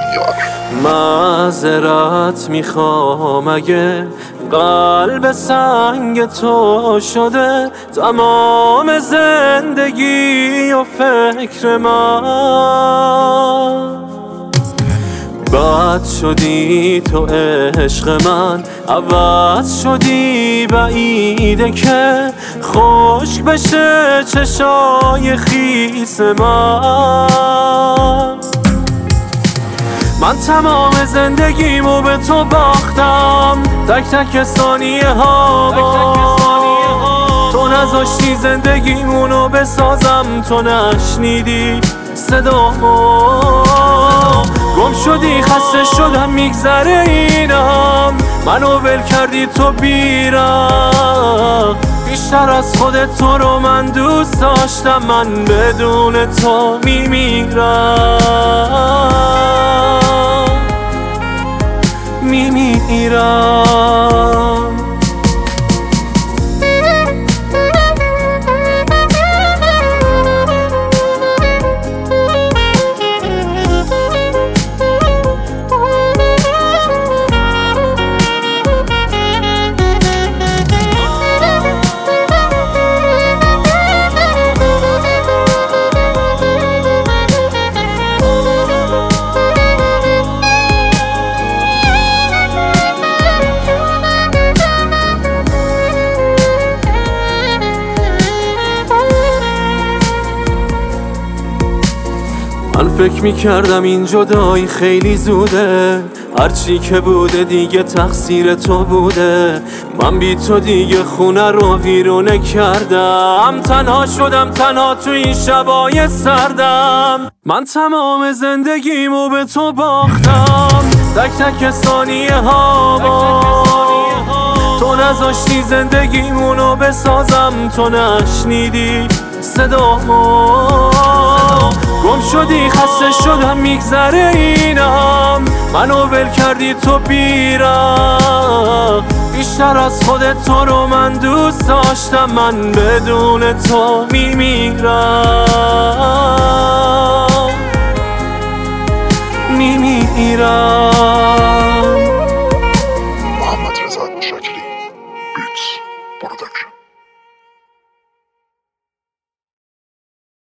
معذرت میخوام اگه قلب سنگ تو شده تمام زندگی و فکر من. بد شدی تو عشق من، عوض شدی بعیده که خشک بشه چشای خیس من تمام زندگیمو به تو باختم، تک تک ثانیه ها تو نذاشتی زندگیمونو بسازم، تو نشنیدی صدامو. گم شدی خسته شدم میگذره اینم، منو ول کردی تو بیرم. بیشتر از خودت تو رو من دوست داشتم، من بدون تو میمیرم. من فکر میکردم این جدایی خیلی زوده، هرچی که بوده دیگه تقصیر تو بوده. من بی تو دیگه خونه رو ویرونه کردم، تنها شدم تنها تو این شبای سردم. من تمام زندگیمو به تو باختم، تک تک ثانیه ها تو نذاشتی زندگیمونو بسازم، تو نشنیدی صدامو. گم شدی خسته شدم میگذره اینم، منو ول کردی تو بیرم. بیشتر از خودت تو رو من دوست داشتم، من بدون تو میمیرم.